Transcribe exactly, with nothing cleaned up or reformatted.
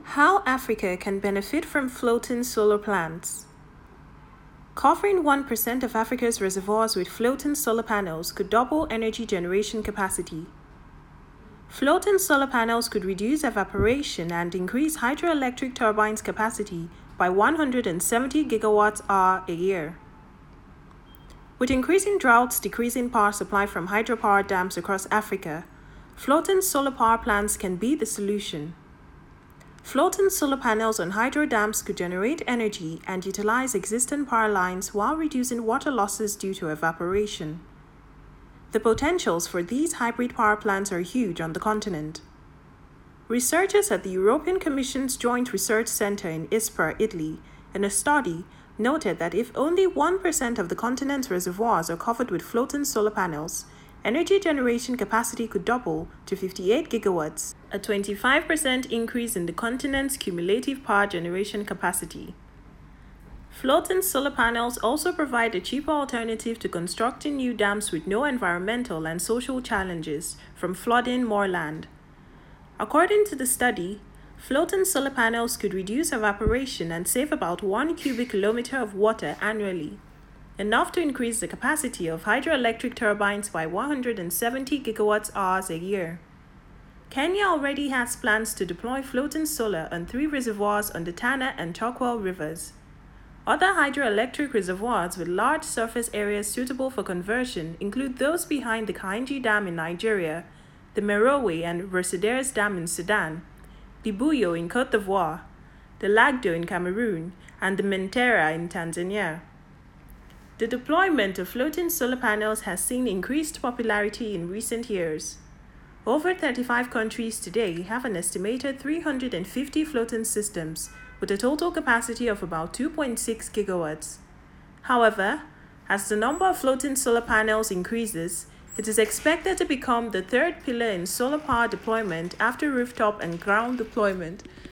How Africa can benefit from floating solar plants. Covering one percent of Africa's reservoirs with floating solar panels could double energy generation capacity. Floating solar panels could reduce evaporation and increase hydroelectric turbines' capacity by one hundred seventy gigawatt hours a year. With increasing droughts decreasing power supply from hydropower dams across Africa, floating solar power plants can be the solution. Floating solar panels on hydro dams could generate energy and utilize existing power lines while reducing water losses due to evaporation. The potentials for these hybrid power plants are huge on the continent. Researchers at the European Commission's Joint Research Centre in Ispra, Italy, in a study, noted that if only one percent of the continent's reservoirs are covered with floating solar panels, energy generation capacity could double to fifty-eight gigawatts, a twenty-five percent increase in the continent's cumulative power generation capacity. Floating solar panels also provide a cheaper alternative to constructing new dams with no environmental and social challenges, from flooding more land. According to the study, floating solar panels could reduce evaporation and save about one cubic kilometer of water annually, enough to increase the capacity of hydroelectric turbines by one hundred seventy gigawatt hours a year. Kenya already has plans to deploy floating solar on three reservoirs on the Tana and Chokwal rivers. Other hydroelectric reservoirs with large surface areas suitable for conversion include those behind the Kainji Dam in Nigeria, the Merowe and Versailles Dam in Sudan, the Buyo in Côte d'Ivoire, the Lagdo in Cameroon, and the Mentera in Tanzania. The deployment of floating solar panels has seen increased popularity in recent years. Over thirty-five countries today have an estimated three hundred fifty floating systems with a total capacity of about two point six gigawatts. However, as the number of floating solar panels increases, it is expected to become the third pillar in solar power deployment after rooftop and ground deployment.